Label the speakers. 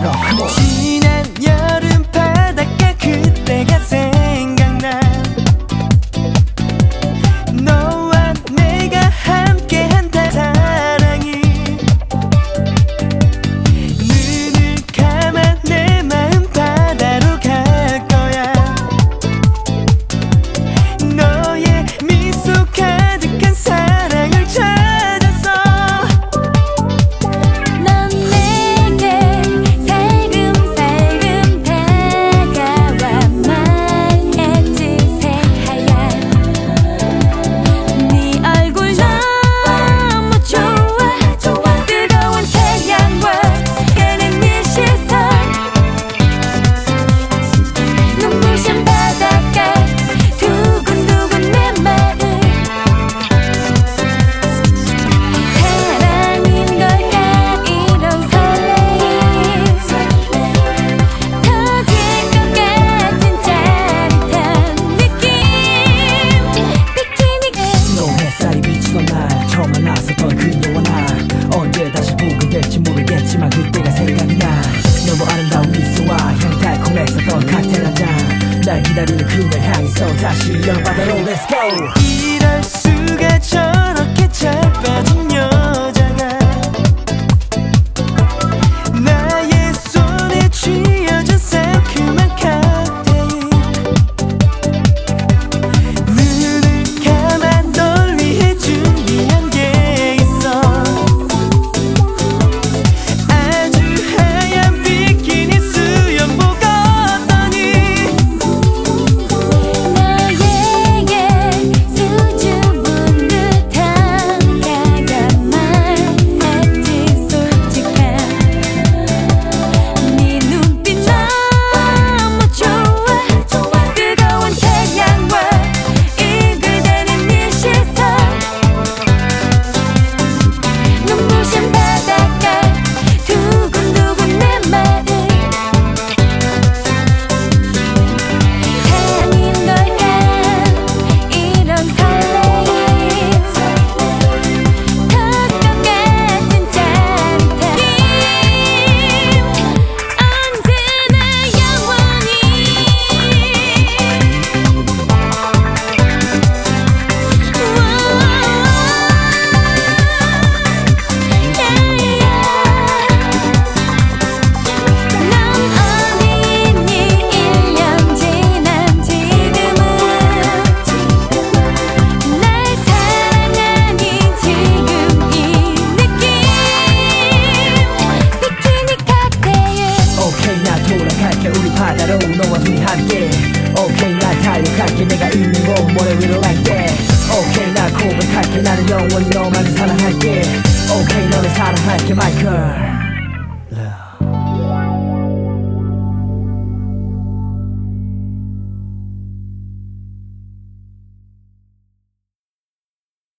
Speaker 1: 들어
Speaker 2: 지난 여름 바닷가 그때가 생각나. 너와 내가 함께한 사랑이 눈을 감아 내 마음 바다로 갈 거야. 너의 미소 가득한 사랑을 찾았어.
Speaker 3: 넌 내게 살금살금 다가와 말했지 새하얀 네 얼굴 너무 좋아. 뜨거운 태양과 깨는 네 시선 눈부신 바닷가 두근두근 내 마음 사랑인 걸까 이런 설레임 터질 것 같은 짜릿한 느낌 비키니가
Speaker 1: 너 햇살이 비치던 날 처음 만났었던 그녀와 나 언제 다시 보게 될지 모르겠지만 그때가 생각이 나. 너무 아름다운 미소와 향이 달콤했었던 칵테일 한 잔 날 기다리는 그날 향해서 다시 여름바다로 Let's go.
Speaker 2: 이럴 수가 저렇게 잘 빠진 여자가 나의 손에 쥐어진 상큼한 칵테일 눈을 감아 널 위해 준비한 게 있어. 아주 하얀 비키니 수영복 어떠니.
Speaker 3: 너에게 수줍은 듯한 가감 말했지 솔직한 네 눈빛 너무 좋아. 뜨거운 태양과 이글대는 네 시선 눈부신 바닷가 두근두근 내 마음 사랑인 걸까 이런 설레임 터질 것 같은 짜릿한 느낌 언제나 영원히 넌 어디 있니 1년 지난 지금은 날 사랑하니 지금 이 느낌 비키니 칵테일
Speaker 1: 오케이 나 돌아갈게 우리 바다로 너와 둘이 함께 오케이 날 달려갈게